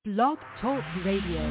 Blog Talk Radio.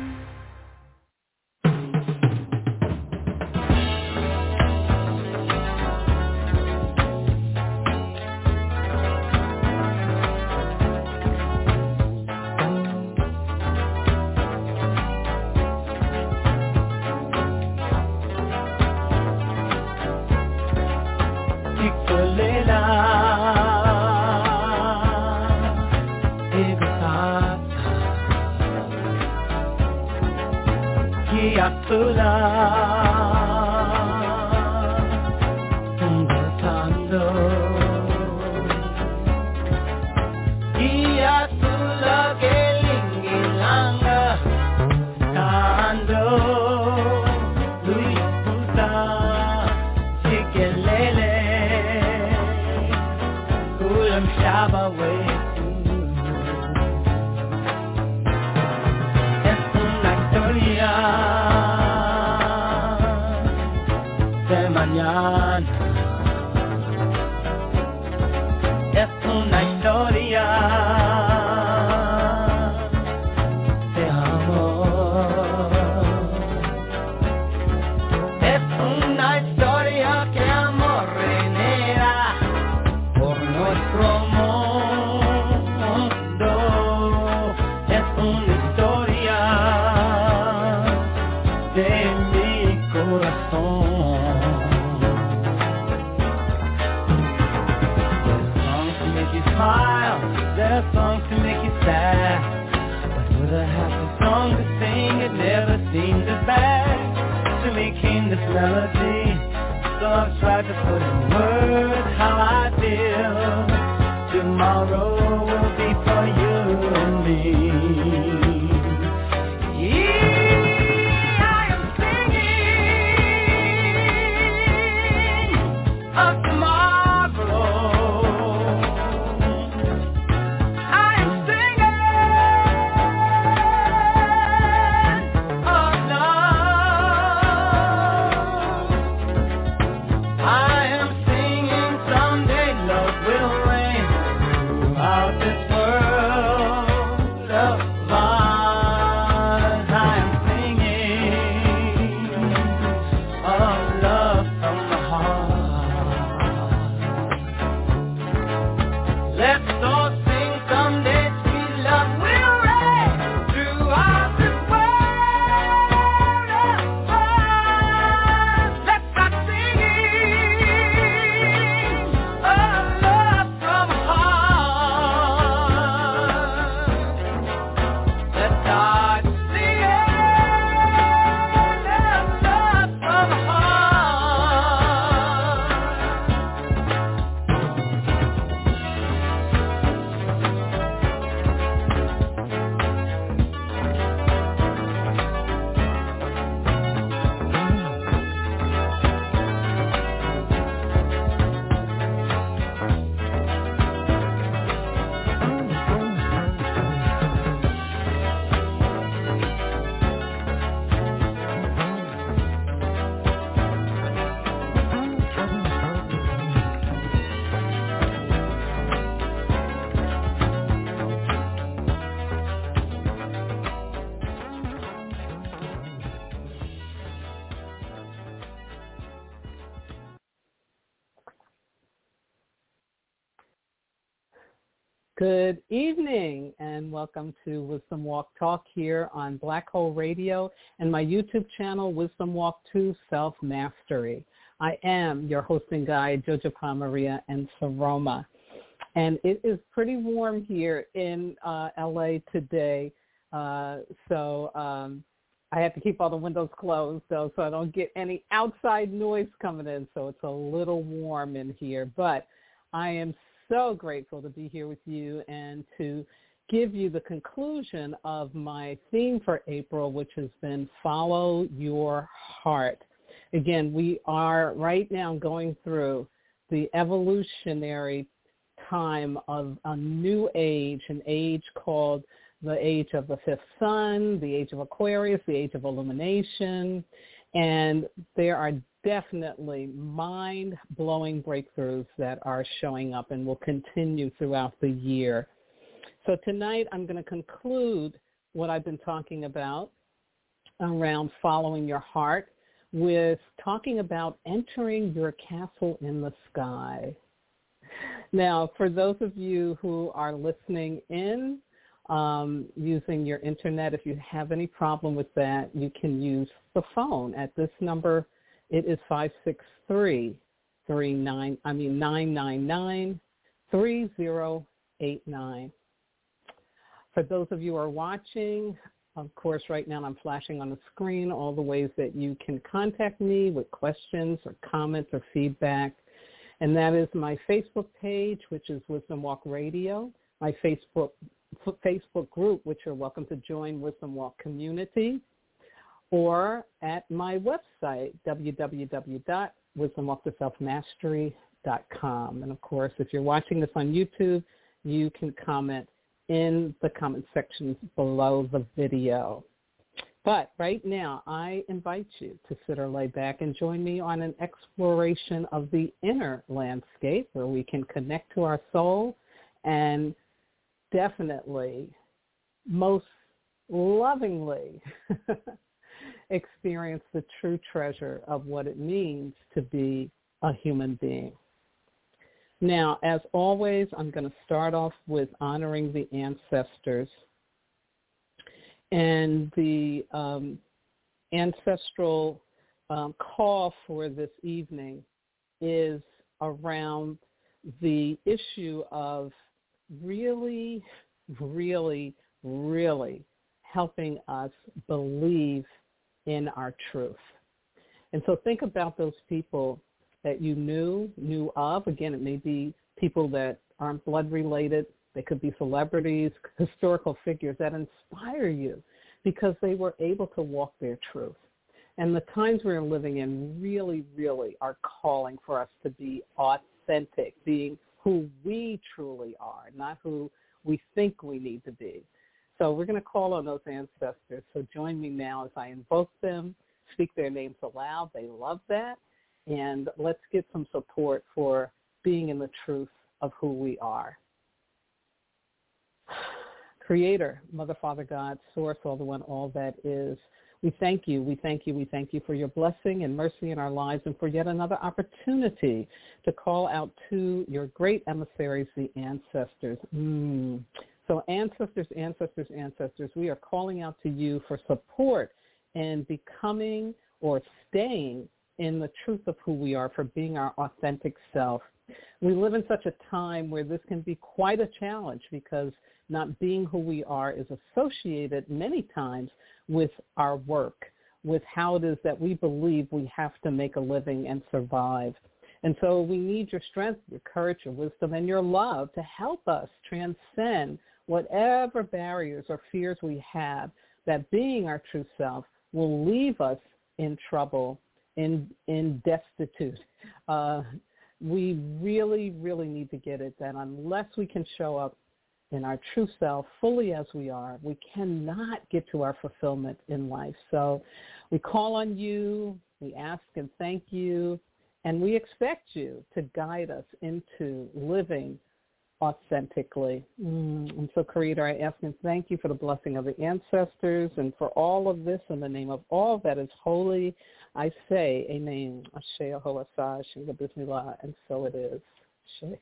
Good evening and welcome to Wisdom Walk Talk here on Black Hole Radio and my YouTube channel, Wisdom Walk 2 Self-Mastery. I am your hosting guide, Jojo Maria and Saroma. And it is pretty warm here in LA today, so I have to keep all the windows closed though, so I don't get any outside noise coming in, so it's a little warm in here. But I am so grateful to be here with you and to give you the conclusion of my theme for April, which has been Follow Your Heart. Again, we are right now going through the evolutionary time of a new age, an age called the age of the fifth sun, the age of Aquarius, the age of illumination, and there are definitely mind-blowing breakthroughs that are showing up and will continue throughout the year. So tonight I'm going to conclude what I've been talking about around following your heart with talking about entering your castle in the sky. Now, for those of you who are listening in using your internet, if you have any problem with that, you can use the phone at this number. It is 999-3089. For those of you who are watching, of course, right now I'm flashing on the screen all the ways that you can contact me with questions or comments or feedback. And that is my Facebook page, which is Wisdom Walk Radio, my Facebook group, which you're welcome to join, Wisdom Walk Community, or at my website, www.wisdomwalktoselfmastery.com. And, of course, if you're watching this on YouTube, you can comment in the comment sections below the video. But right now, I invite you to sit or lay back and join me on an exploration of the inner landscape where we can connect to our soul and definitely, most lovingly, experience the true treasure of what it means to be a human being. Now, as always, I'm going to start off with honoring the ancestors. And the ancestral call for this evening is around the issue of really, really, really helping us believe in our truth. And so think about those people that you knew of. Again, it may be people that aren't blood related. They could be celebrities, historical figures that inspire you because they were able to walk their truth. And the times we're living in really, really are calling for us to be authentic, being who we truly are, not who we think we need to be. So we're going to call on those ancestors. So join me now as I invoke them, speak their names aloud. They love that. And let's get some support for being in the truth of who we are. Creator, Mother, Father, God, Source, all the one, all that is. We thank you. We thank you. We thank you for your blessing and mercy in our lives and for yet another opportunity to call out to your great emissaries, the ancestors. So ancestors, we are calling out to you for support in becoming or staying in the truth of who we are, for being our authentic self. We live in such a time where this can be quite a challenge because not being who we are is associated many times with our work, with how it is that we believe we have to make a living and survive. And so we need your strength, your courage, your wisdom, and your love to help us transcend whatever barriers or fears we have, that being our true self will leave us in trouble, in destitute. We really, really need to get it that unless we can show up in our true self fully as we are, we cannot get to our fulfillment in life. So we call on you, we ask and thank you, and we expect you to guide us into living authentically. And so, Creator, I ask and thank you for the blessing of the ancestors and for all of this in the name of all that is holy. I say, Amen. Ashe Ahoasah, Ashe Bismillah, and so it is. Ashe.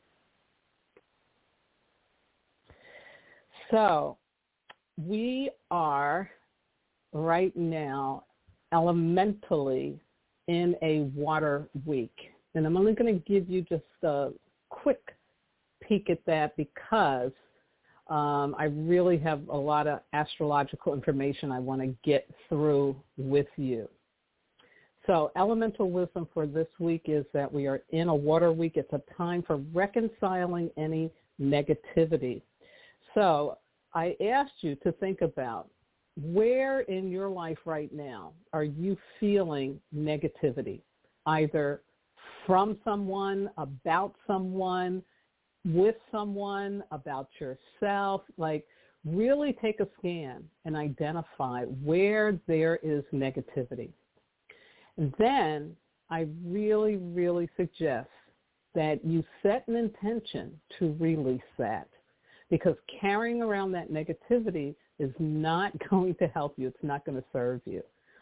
So we are right now elementally in a water week. And I'm only going to give you just a quick peek at that because I really have a lot of astrological information I want to get through with you. So elemental wisdom for this week is that we are in a water week. It's a time for reconciling any negativity. So I asked you to think about where in your life right now are you feeling negativity, either from someone, about someone, with someone, about yourself. Like really take a scan and identify where there is negativity. Then I really, really suggest that you set an intention to release that. because carrying around that negativity is not going to help you. It's not going to serve you.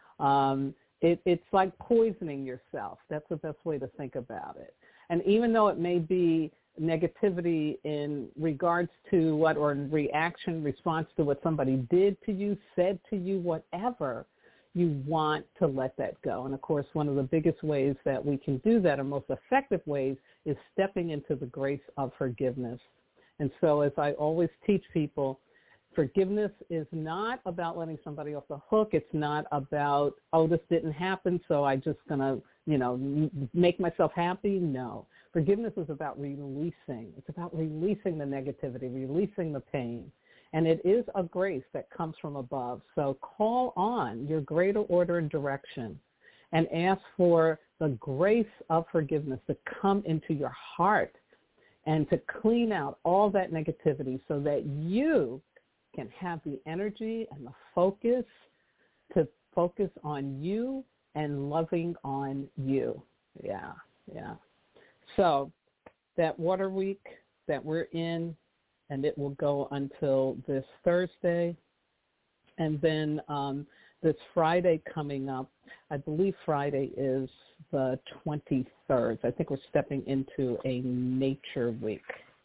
It's like poisoning yourself. That's the best way to think about it. And even though it may be negativity in regards to what, or in response to what somebody did to you, said to you, whatever, you want to let that go. And, of course, one of the biggest ways that we can do that, or most effective ways, is stepping into the grace of forgiveness. And so as I always teach people, forgiveness is not about letting somebody off the hook. It's not about, oh, this didn't happen, so I'm just going to, make myself happy. No. Forgiveness is about releasing. It's about releasing the negativity, releasing the pain. And it is a grace that comes from above. So call on your greater order and direction and ask for the grace of forgiveness to come into your heart and to clean out all that negativity so that you can have the energy and the focus to focus on you and loving on you. Yeah. So that water week that we're in, and it will go until this Thursday. And then this Friday coming up, I believe Friday is the 23rd. I think we're stepping into a nature week.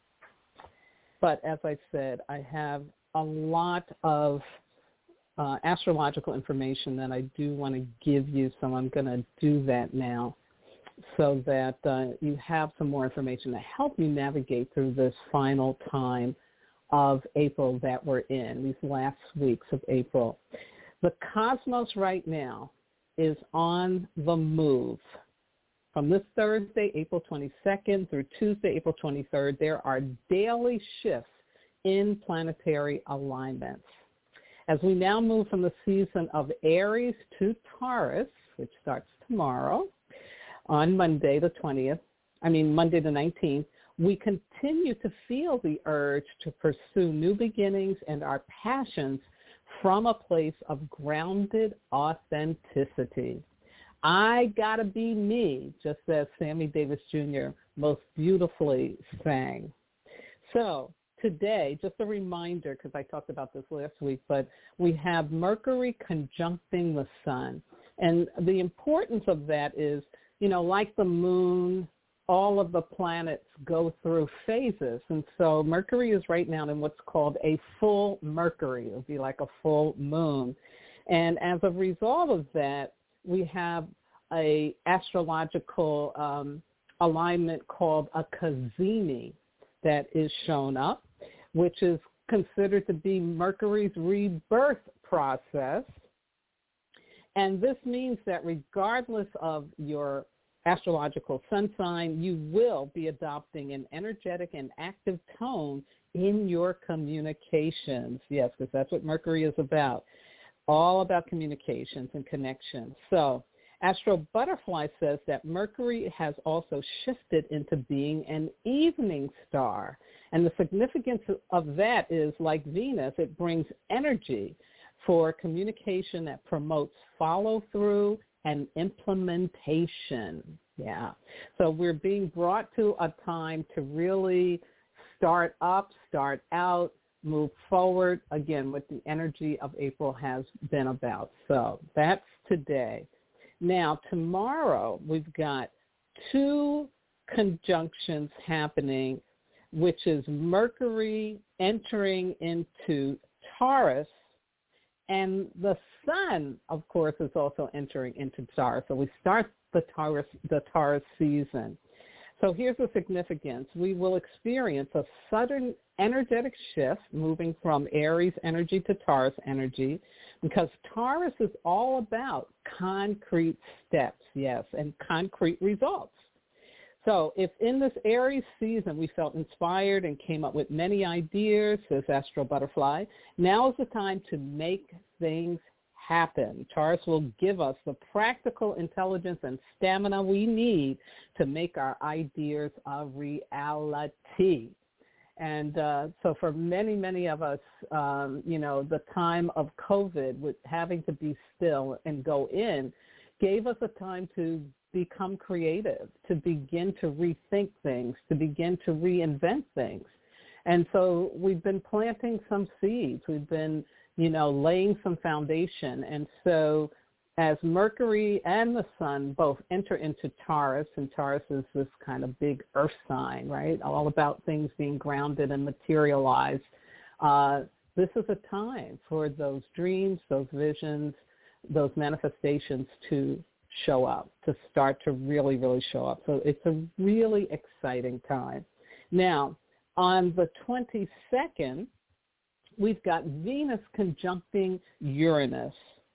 But as I said, I have a lot of astrological information that I do want to give you, so I'm going to do that now so that you have some more information to help you navigate through this final time of April that we're in, these last weeks of April. The cosmos right now is on the move. From this Thursday, April 22nd, through Tuesday, April 23rd, there are daily shifts in planetary alignments. As we now move from the season of Aries to Taurus, which starts tomorrow, on Monday the 19th, we continue to feel the urge to pursue new beginnings and our passions from a place of grounded authenticity. I gotta be me, just as Sammy Davis Jr. most beautifully sang. So today, just a reminder, because I talked about this last week, but we have Mercury conjuncting the sun. And the importance of that is, like the moon, all of the planets go through phases. And so Mercury is right now in what's called a full Mercury. It would be like a full moon. And as a result of that, we have a astrological alignment called a Cazimi that is shown up, which is considered to be Mercury's rebirth process. And this means that regardless of your astrological sun sign, you will be adopting an energetic and active tone in your communications. Yes, because that's what Mercury is about, all about communications and connections. So Astro Butterfly says that Mercury has also shifted into being an evening star. And the significance of that is, like Venus, it brings energy for communication that promotes follow-through and implementation. Yeah. So we're being brought to a time to really start up, start out, move forward, again, what the energy of April has been about. So that's today. Now, tomorrow, we've got two conjunctions happening, which is Mercury entering into Taurus, and the sun, of course, is also entering into Taurus. So we start the Taurus season. So here's the significance. We will experience a sudden energetic shift moving from Aries energy to Taurus energy, because Taurus is all about concrete steps, yes, and concrete results. So if in this Aries season we felt inspired and came up with many ideas, says Astro Butterfly, now is the time to make things happen. Taurus will give us the practical intelligence and stamina we need to make our ideas a reality. And so for many, many of us, the time of COVID with having to be still and go in gave us a time to become creative, to begin to rethink things, to begin to reinvent things. And so we've been planting some seeds. We've been, laying some foundation. And so as Mercury and the Sun both enter into Taurus, and Taurus is this kind of big earth sign, right? All about things being grounded and materialized. This is a time for those dreams, those visions, those manifestations to show up, to start to really, really show up. So it's a really exciting time. Now, on the 22nd, we've got Venus conjuncting Uranus.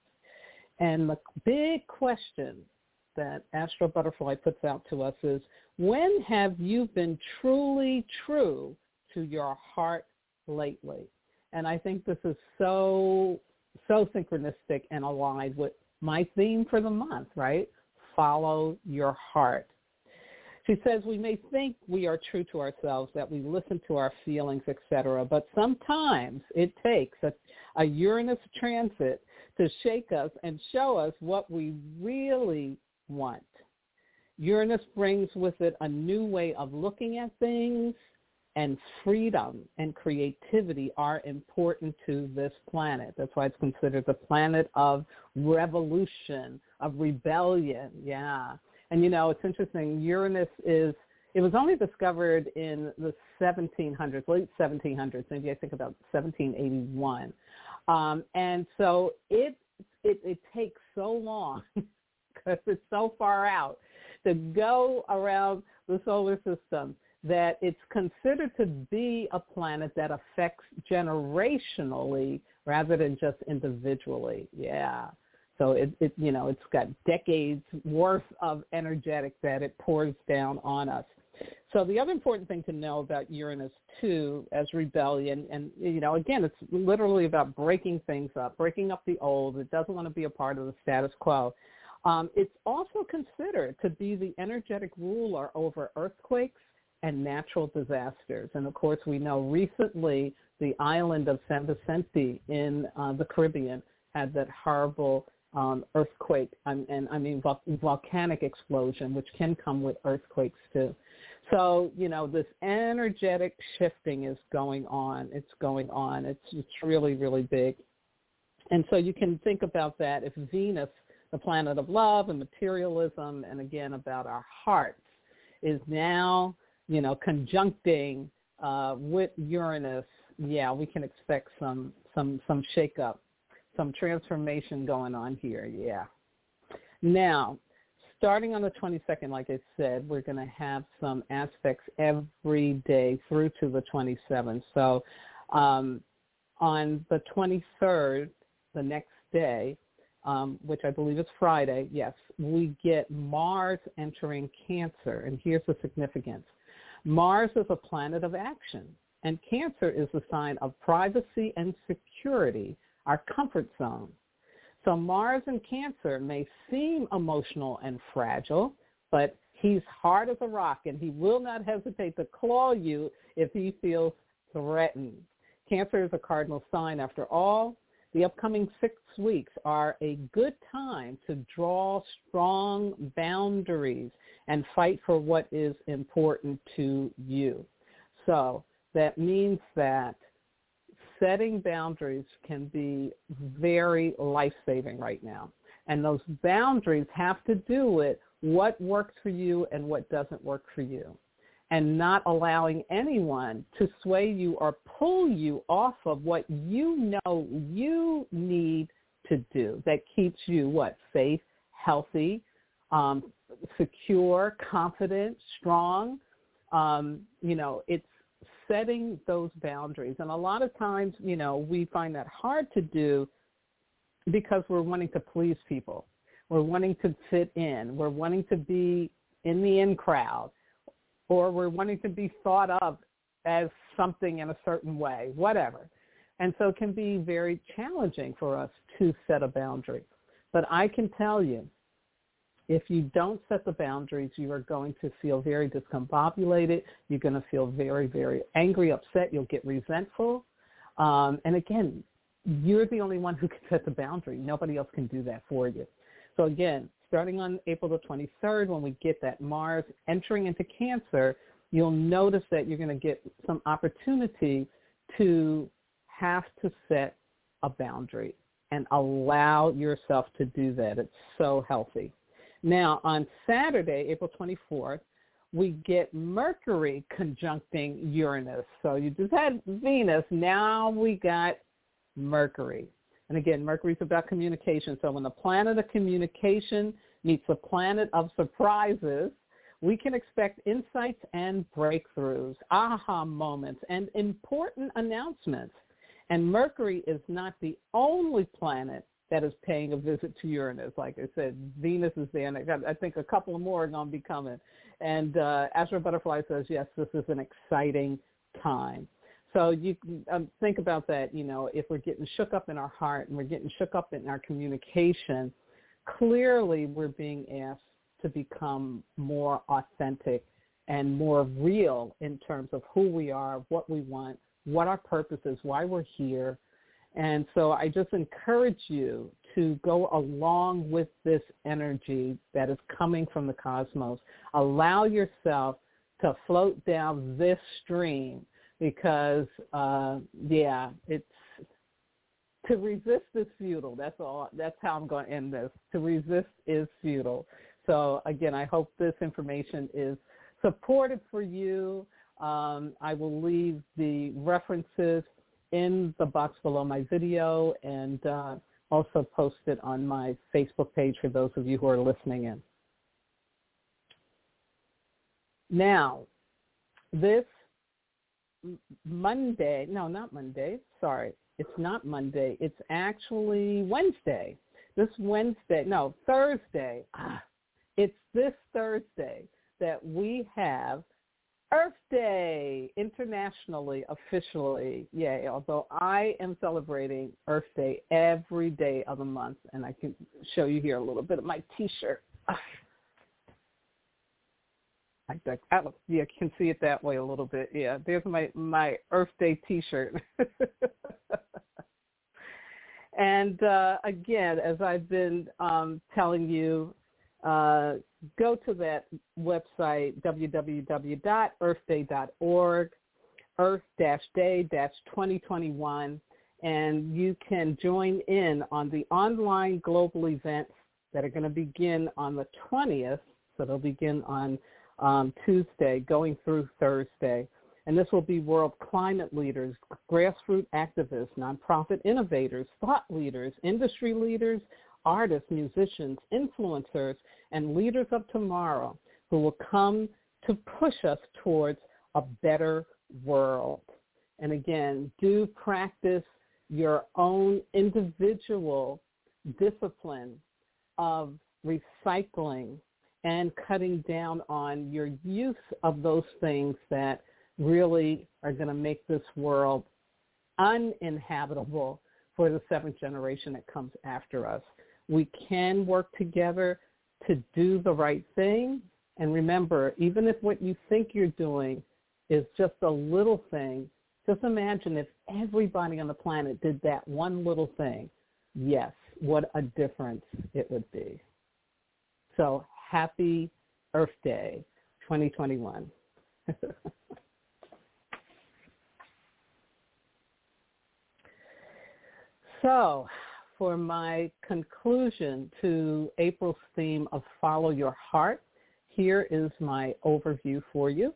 And the big question that Astro Butterfly puts out to us is, when have you been truly true to your heart lately? And I think this is so synchronistic and aligned with my theme for the month, right? Follow your heart. She says we may think we are true to ourselves, that we listen to our feelings, etc., but sometimes it takes a Uranus transit to shake us and show us what we really want. Uranus brings with it a new way of looking at things, and freedom and creativity are important to this planet. That's why it's considered the planet of revolution, of rebellion, yeah. And, it's interesting, Uranus it was only discovered in the 1700s, late 1700s, maybe I think about 1781. And so it takes so long, because it's so far out, to go around the solar system, that it's considered to be a planet that affects generationally rather than just individually. Yeah. So it's got decades worth of energetic that it pours down on us. So the other important thing to know about Uranus, too, as rebellion, and, again, it's literally about breaking things up, breaking up the old. It doesn't want to be a part of the status quo. It's also considered to be the energetic ruler over earthquakes and natural disasters. And, of course, we know recently the island of San Vicente in the Caribbean had that horrible earthquake, volcanic explosion, which can come with earthquakes, too. So, this energetic shifting is going on. It's going on. It's really, really big. And so you can think about that if Venus, the planet of love and materialism, and, again, about our hearts, is now conjuncting with Uranus, yeah, we can expect some shake-up, some transformation going on here, yeah. Now, starting on the 22nd, like I said, we're going to have some aspects every day through to the 27th. So on the 23rd, the next day, which I believe is Friday, yes, we get Mars entering Cancer, and here's the significance. Mars is a planet of action, and Cancer is a sign of privacy and security, our comfort zone. So Mars in Cancer may seem emotional and fragile, but he's hard as a rock, and he will not hesitate to claw you if he feels threatened. Cancer is a cardinal sign after all. The upcoming 6 weeks are a good time to draw strong boundaries and fight for what is important to you. So that means that setting boundaries can be very life-saving right now. And those boundaries have to do with what works for you and what doesn't work for you, and not allowing anyone to sway you or pull you off of what you know you need to do that keeps you, safe, healthy, secure, confident, strong. It's setting those boundaries. And a lot of times, we find that hard to do because we're wanting to please people. We're wanting to fit in. We're wanting to be in the in crowd, or we're wanting to be thought of as something in a certain way, whatever. And so it can be very challenging for us to set a boundary. But I can tell you, if you don't set the boundaries, you are going to feel very discombobulated. You're going to feel very, very angry, upset. You'll get resentful. And again, you're the only one who can set the boundary. Nobody else can do that for you. So again, starting on April the 23rd, when we get that Mars entering into Cancer, you'll notice that you're going to get some opportunity to have to set a boundary and allow yourself to do that. It's so healthy. Now, on Saturday, April 24th, we get Mercury conjuncting Uranus. So you just had Venus. Now we got Mercury. And again, Mercury's about communication. So when the planet of communication meets the planet of surprises, we can expect insights and breakthroughs, aha moments, and important announcements. And Mercury is not the only planet that is paying a visit to Uranus. Like I said, Venus is there, and I think a couple more are going to be coming. And Astro Butterfly says, yes, this is an exciting time. So you think about that, if we're getting shook up in our heart and we're getting shook up in our communication, clearly we're being asked to become more authentic and more real in terms of who we are, what we want, what our purpose is, why we're here. And so I just encourage you to go along with this energy that is coming from the cosmos. Allow yourself to float down this stream because, it's to resist is futile. That's all. That's how I'm going to end this. To resist is futile. So, again, I hope this information is supported for you. I will leave the references in the box below my video and also post it on my Facebook page for those of you who are listening in. Now, this Monday, no, not Monday, sorry, it's not Monday, it's actually Wednesday. Thursday. It's this Thursday that we have Earth Day internationally, officially. Yay, although I am celebrating Earth Day every day of the month, and I can show you here a little bit of my T-shirt. You can see it that way a little bit. Yeah, there's my Earth Day T-shirt. And again, as I've been telling you, go to that website, www.earthday.org, Earth-Day-2021, and you can join in on the online global events that are going to begin on the 20th, so they'll begin on Tuesday, going through Thursday. And this will be world climate leaders, grassroots activists, nonprofit innovators, thought leaders, industry leaders, artists, musicians, influencers, and leaders of tomorrow who will come to push us towards a better world. And again, do practice your own individual discipline of recycling and cutting down on your use of those things that really are going to make this world uninhabitable for the seventh generation that comes after us. We can work together to do the right thing. And remember, even if what you think you're doing is just a little thing, just imagine if everybody on the planet did that one little thing. Yes, what a difference it would be. So happy Earth Day 2021. So for my conclusion to April's theme of Follow Your Heart, here is my overview for you.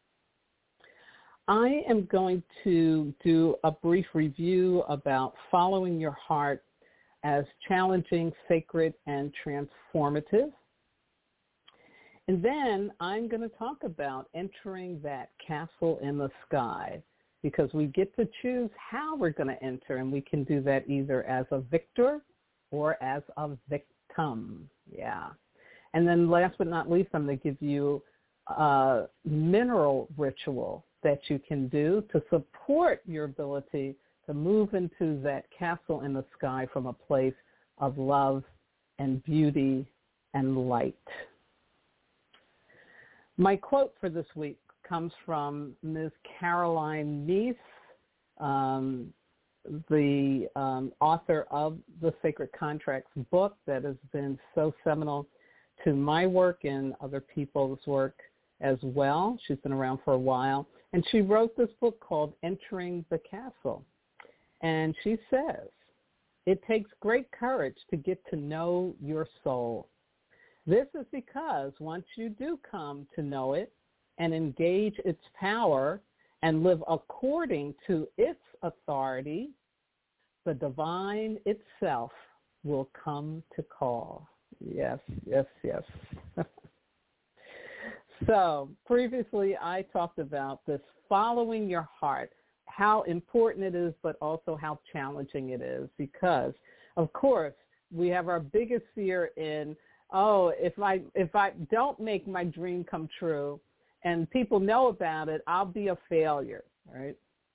I am going to do a brief review about following your heart as challenging, sacred, and transformative. And then I'm going to talk about entering that castle in the sky, because we get to choose how we're going to enter, and we can do that either as a victor or as a victim. Yeah. And then last but not least, I'm going to give you a mineral ritual that you can do to support your ability to move into that castle in the sky from a place of love and beauty and light. My quote for this week comes from Ms. Caroline Myss, the author of the Sacred Contracts book that has been so seminal to my work and other people's work. as well. She's been around for a while. And she wrote this book called Entering the Castle. And she says, it takes great courage to get to know your soul. This is because once you do come to know it and engage its power and live according to its authority, the divine itself will come to call. Yes, yes, yes. So previously I talked about this following your heart, how important it is, but also how challenging it is because, of course, we have our biggest fear in, if I don't make my dream come true and people know about it, I'll be a failure, right?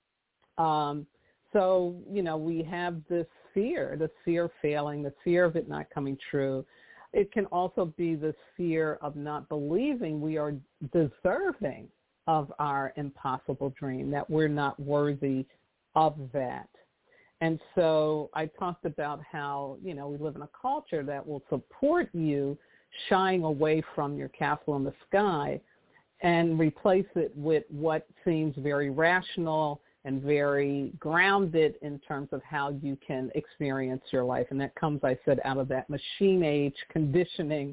So, we have this fear, the fear of failing, the fear of it not coming true. It can also be the fear of not believing we are deserving of our impossible dream, that we're not worthy of that. And so I talked about how, we live in a culture that will support you shying away from your castle in the sky and replace it with what seems very rational and very grounded in terms of how you can experience your life. And that comes, I said, out of that machine age conditioning,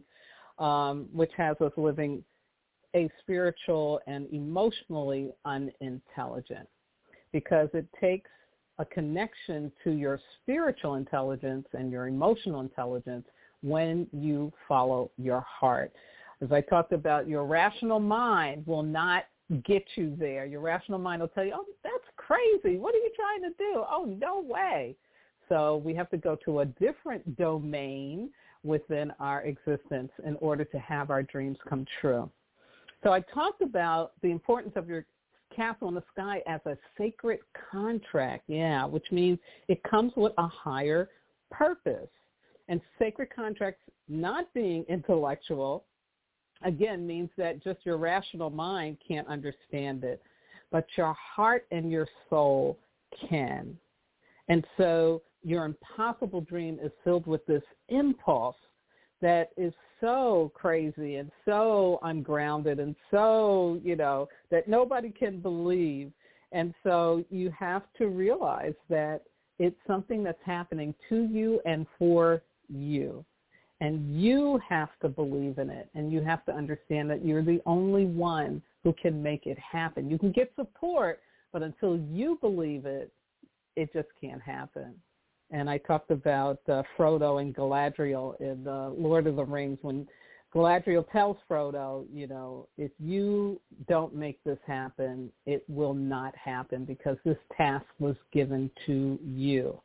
which has us living a spiritual and emotionally unintelligent, because it takes a connection to your spiritual intelligence and your emotional intelligence when you follow your heart. As I talked about, your rational mind will not get you there. Your rational mind will tell you, that's crazy. What are you trying to do? Oh, no way. So we have to go to a different domain within our existence in order to have our dreams come true. So I talked about the importance of your castle in the sky as a sacred contract, which means it comes with a higher purpose. And sacred contracts not being intellectual, again, means that just your rational mind can't understand it, but your heart and your soul can. And so your impossible dream is filled with this impulse that is so crazy and so ungrounded and so, that nobody can believe. And so you have to realize that it's something that's happening to you and for you. And you have to believe in it, and you have to understand that you're the only one who can make it happen. You can get support, but until you believe it, it just can't happen. And I talked about Frodo and Galadriel in Lord of the Rings, when Galadriel tells Frodo, if you don't make this happen, it will not happen because this task was given to you.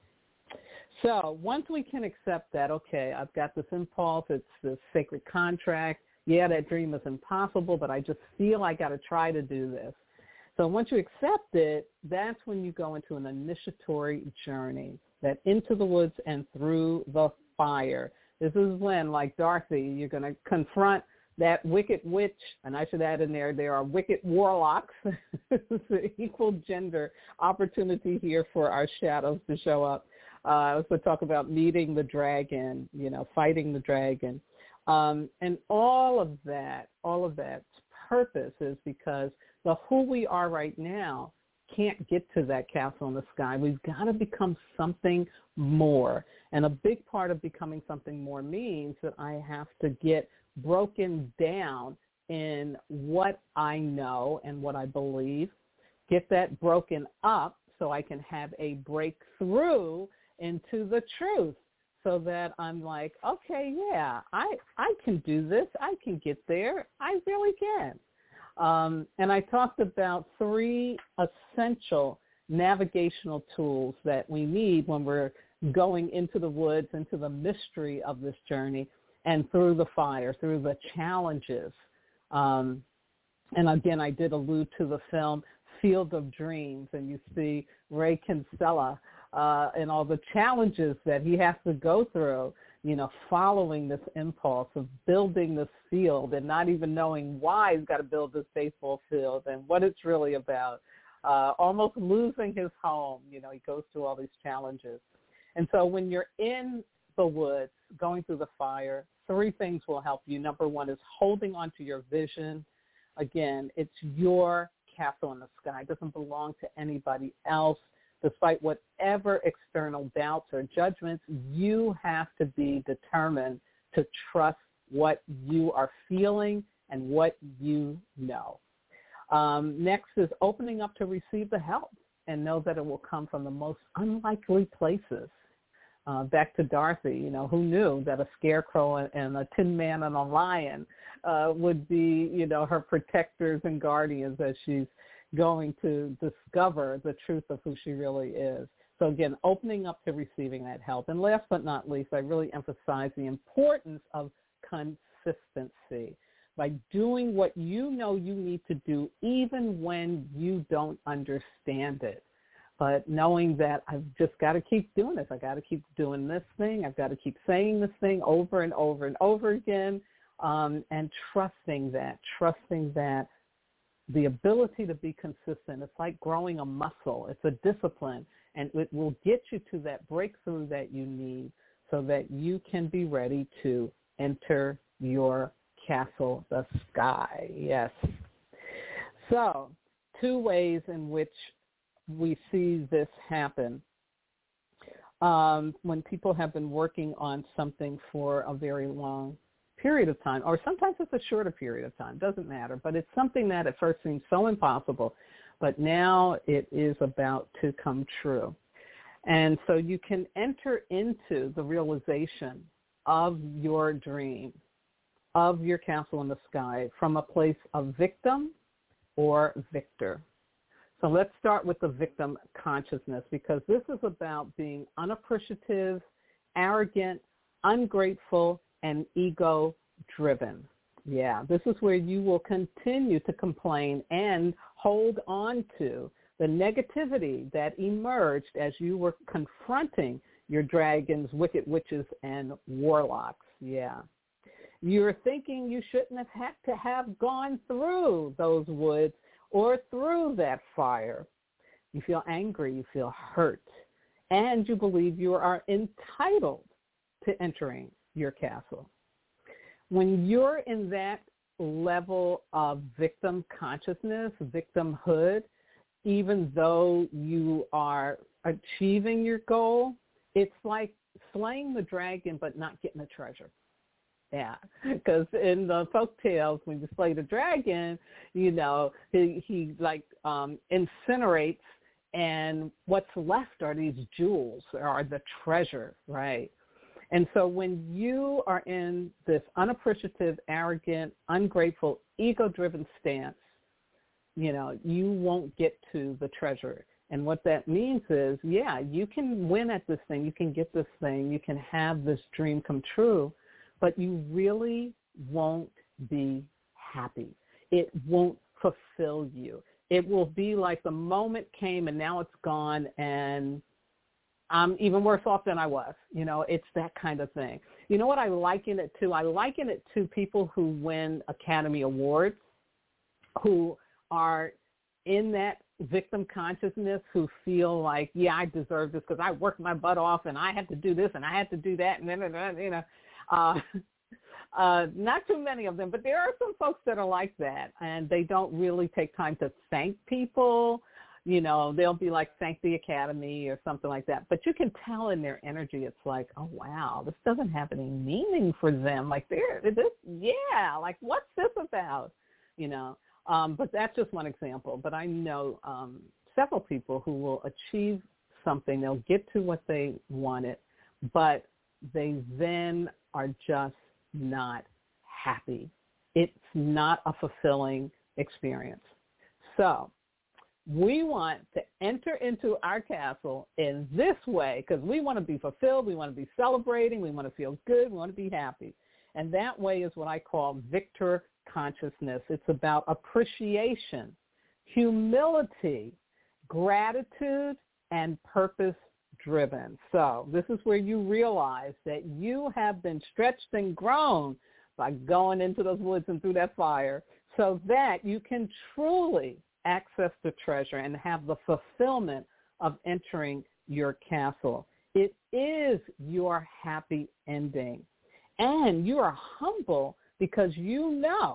So once we can accept that, okay, I've got this impulse, it's this sacred contract. Yeah, that dream is impossible, but I just feel I got to try to do this. So once you accept it, that's when you go into an initiatory journey, that into the woods and through the fire. This is when, like Dorothy, you're going to confront that wicked witch, and I should add in there are wicked warlocks. It's an equal gender opportunity here for our shadows to show up. I also talk about meeting the dragon, fighting the dragon. And all of that's purpose is because the who we are right now can't get to that castle in the sky. We've got to become something more. And a big part of becoming something more means that I have to get broken down in what I know and what I believe, get that broken up so I can have a breakthrough into the truth, so that I'm like, okay, yeah, I can do this. I can get there. I really can. And I talked about 3 essential navigational tools that we need when we're going into the woods, into the mystery of this journey, and through the fire, through the challenges. And again, I did allude to the film Field of Dreams, and you see Ray Kinsella and all the challenges that he has to go through, following this impulse of building this field and not even knowing why he's got to build this baseball field and what it's really about, almost losing his home. He goes through all these challenges. And so when you're in the woods, going through the fire, 3 things will help you. Number 1 is holding on to your vision. Again, it's your castle in the sky. It doesn't belong to anybody else. Despite whatever external doubts or judgments, you have to be determined to trust what you are feeling and what you know. Next is opening up to receive the help and know that it will come from the most unlikely places. Back to Dorothy, who knew that a scarecrow and a tin man and a lion would be, her protectors and guardians as she's going to discover the truth of who she really is. So again, opening up to receiving that help. And last but not least, I really emphasize the importance of consistency. By doing what you know you need to do, even when you don't understand it. But knowing that I've just got to keep doing this. I've got to keep doing this thing. I've got to keep saying this thing over and over and over again, and trusting that the ability to be consistent, it's like growing a muscle. It's a discipline, and it will get you to that breakthrough that you need so that you can be ready to enter your castle, the sky. Yes. So 2 ways in which we see this happen. When people have been working on something for a very long period of time, or sometimes it's a shorter period of time, doesn't matter, but it's something that at first seems so impossible, but now it is about to come true. And so you can enter into the realization of your dream, of your castle in the sky, from a place of victim or victor. So let's start with the victim consciousness, because this is about being unappreciative, arrogant, ungrateful, and ego-driven. Yeah, this is where you will continue to complain and hold on to the negativity that emerged as you were confronting your dragons, wicked witches, and warlocks. Yeah. You're thinking you shouldn't have had to have gone through those woods or through that fire. You feel angry, you feel hurt, and you believe you are entitled to entering your castle. When you're in that level of victim consciousness, victimhood, even though you are achieving your goal, it's like slaying the dragon but not getting the treasure. Yeah, because in the folk tales, when you slay the dragon, he incinerates, and what's left are these jewels, or the treasure, right? And so when you are in this unappreciative, arrogant, ungrateful, ego-driven stance, you won't get to the treasure. And what that means is, yeah, you can win at this thing, you can get this thing, you can have this dream come true, but you really won't be happy. It won't fulfill you. It will be like the moment came and now it's gone and I'm even worse off than I was. It's that kind of thing. You know what I liken it to? I liken it to people who win Academy Awards, who are in that victim consciousness, who feel like, yeah, I deserve this because I worked my butt off and I had to do this and I had to do that, and then, not too many of them, but there are some folks that are like that, and they don't really take time to thank people. They'll be like, thank the Academy or something like that. But you can tell in their energy, it's like, oh, wow, this doesn't have any meaning for them. Like, like, what's this about? But that's just one example. But I know several people who will achieve something. They'll get to what they wanted, but they then are just not happy. It's not a fulfilling experience. So we want to enter into our castle in this way because we want to be fulfilled, we want to be celebrating, we want to feel good, we want to be happy. And that way is what I call victor consciousness. It's about appreciation, humility, gratitude, and purpose-driven. So this is where you realize that you have been stretched and grown by going into those woods and through that fire so that you can truly access the treasure and have the fulfillment of entering your castle. It is your happy ending. And you are humble because you know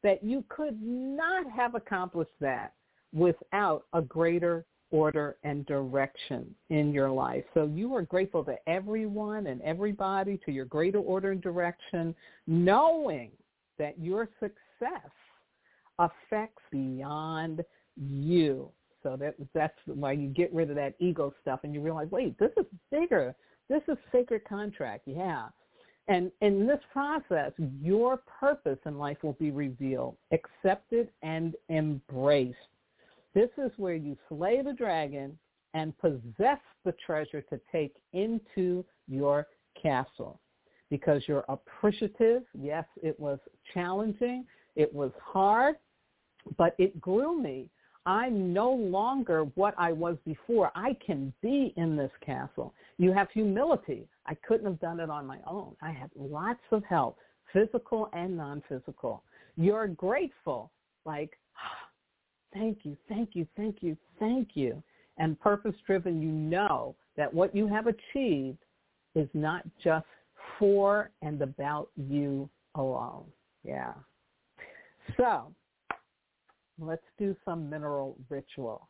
that you could not have accomplished that without a greater order and direction in your life. So you are grateful to everyone and everybody, to your greater order and direction, knowing that your success affects beyond you. So that's why you get rid of that ego stuff and you realize, wait, this is bigger. This is sacred contract, yeah. And in this process, your purpose in life will be revealed, accepted, and embraced. This is where you slay the dragon and possess the treasure to take into your castle. Because you're appreciative. Yes, it was challenging. It was hard, but it grew me. I'm no longer what I was before. I can be in this castle. You have humility. I couldn't have done it on my own. I had lots of help, physical and non-physical. You're grateful, like, thank you, thank you, thank you, thank you. And purpose-driven, you know that what you have achieved is not just for and about you alone. Yeah. So let's do some mineral ritual.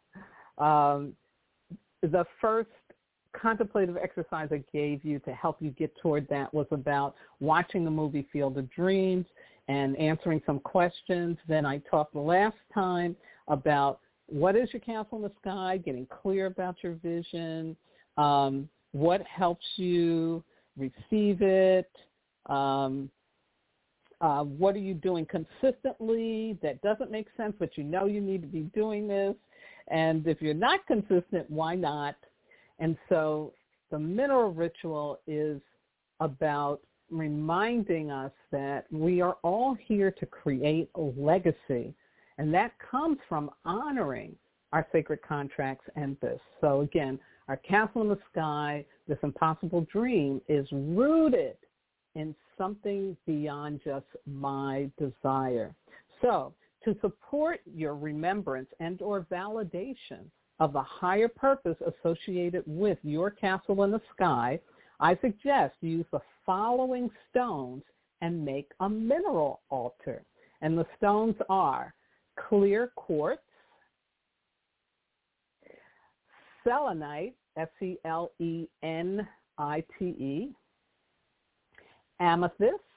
The first contemplative exercise I gave you to help you get toward that was about watching the movie Field of Dreams and answering some questions. Then I talked last time about what is your castle in the sky, getting clear about your vision, what helps you receive it, what are you doing consistently that doesn't make sense, but you know you need to be doing this. And if you're not consistent, why not? And so the mineral ritual is about reminding us that we are all here to create a legacy. And that comes from honoring our sacred contracts and this. So again, our castle in the sky, this impossible dream, is rooted in something beyond just my desire. So to support your remembrance and or validation of the higher purpose associated with your castle in the sky, I suggest you use the following stones and make a mineral altar. And the stones are clear quartz, selenite, Selenite, amethyst,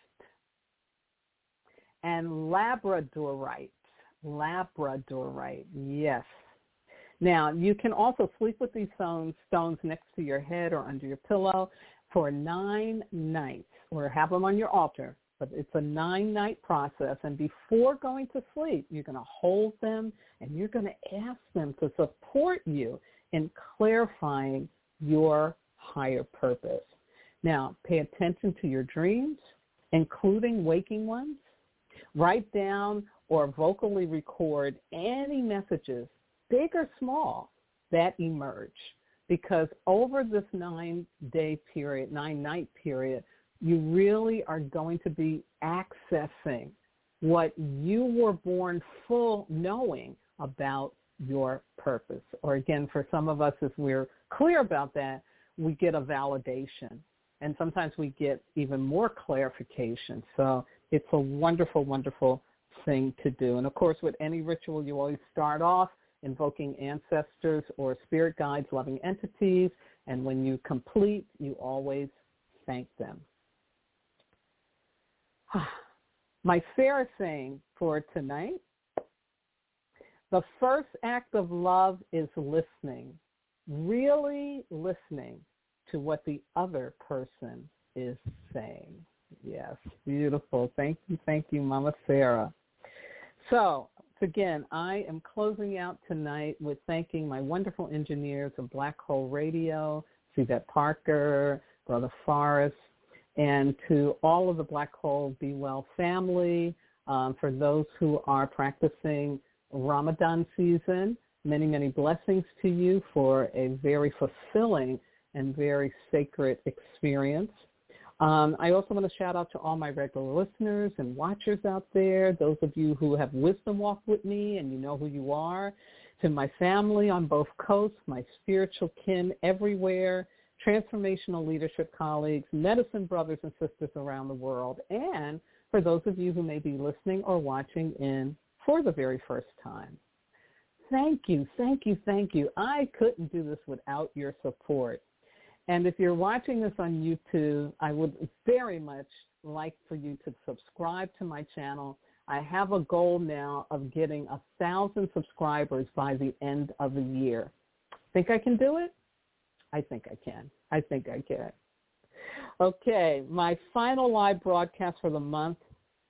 and labradorite. Labradorite, yes. Now, you can also sleep with these stones next to your head or under your pillow for 9 nights, or have them on your altar. But it's a 9-night process, and before going to sleep, you're going to hold them, and you're going to ask them to support you in clarifying your higher purpose. Now, pay attention to your dreams, including waking ones. Write down or vocally record any messages, big or small, that emerge. Because over this 9-day period, 9-night period, you really are going to be accessing what you were born full knowing about your purpose. Or again, for some of us, if we're clear about that, we get a validation. And sometimes we get even more clarification. So it's a wonderful, wonderful thing to do. And of course, with any ritual, you always start off invoking ancestors or spirit guides, loving entities. And when you complete, you always thank them. My Sarah saying for tonight, the first act of love is listening, really listening to what the other person is saying. Yes, beautiful. Thank you, Mama Sarah. So, again, I am closing out tonight with thanking my wonderful engineers of Black Hole Radio, Yvette Parker, Brother Forrest, and to all of the Black Hole Be Well family, for those who are practicing Ramadan season, many, many blessings to you for a very fulfilling and very sacred experience. I also want to shout out to all my regular listeners and watchers out there, those of you who have wisdom walked with me and you know who you are, to my family on both coasts, my spiritual kin everywhere. transformational leadership colleagues, medicine brothers and sisters around the world, and for those of you who may be listening or watching in for the very first time. Thank you, thank you, thank you. I couldn't do this without your support. And if you're watching this on YouTube, I would very much like for you to subscribe to my channel. I have a goal now of getting 1,000 subscribers by the end of the year. Think I can do it? I think I can. I think I can. Okay, my final live broadcast for the month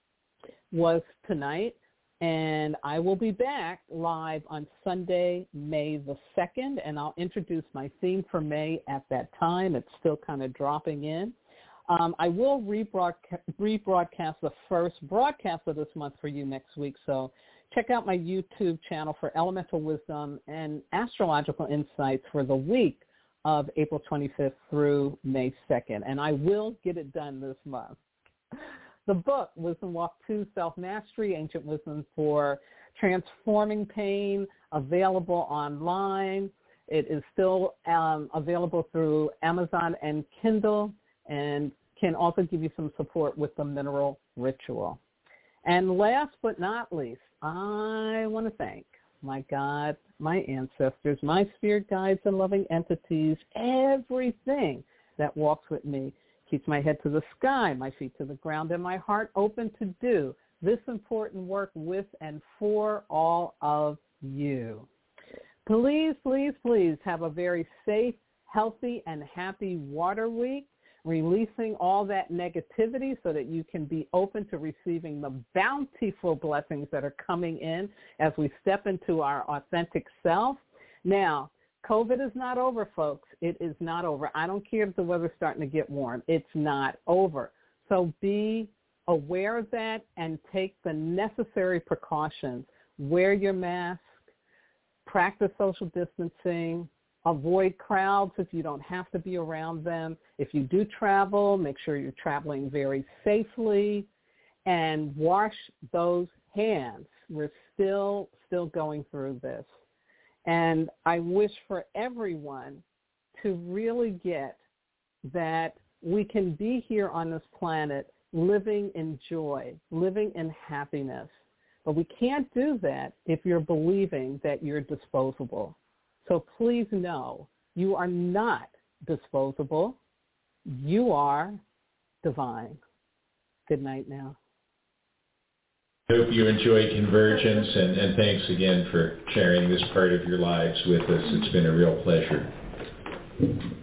was tonight, and I will be back live on Sunday, May the 2nd, and I'll introduce my theme for May at that time. It's still kind of dropping in. I will rebroadcast the first broadcast of this month for you next week, so check out my YouTube channel for Elemental Wisdom and Astrological Insights for the week of April 25th through May 2nd, and I will get it done this month. The book, Wisdom Walk 2, Self-Mastery, Ancient Wisdom for Transforming Pain, available online. It is still available through Amazon and Kindle, and can also give you some support with the mineral ritual. And last but not least, I want to thank my God, my ancestors, my spirit guides and loving entities, everything that walks with me, keeps my head to the sky, my feet to the ground, and my heart open to do this important work with and for all of you. Please, please, please have a very safe, healthy, and happy water week, releasing all that negativity so that you can be open to receiving the bountiful blessings that are coming in as we step into our authentic self. Now, COVID is not over, folks. It is not over. I don't care if the weather's starting to get warm. It's not over. So be aware of that and take the necessary precautions. Wear your mask, practice social distancing, avoid crowds if you don't have to be around them. If you do travel, make sure you're traveling very safely, and wash those hands. We're still going through this. And I wish for everyone to really get that we can be here on this planet living in joy, living in happiness. But we can't do that if you're believing that you're disposable. So please know you are not disposable. You are divine. Good night now. I hope you enjoy Convergence, and thanks again for sharing this part of your lives with us. It's been a real pleasure.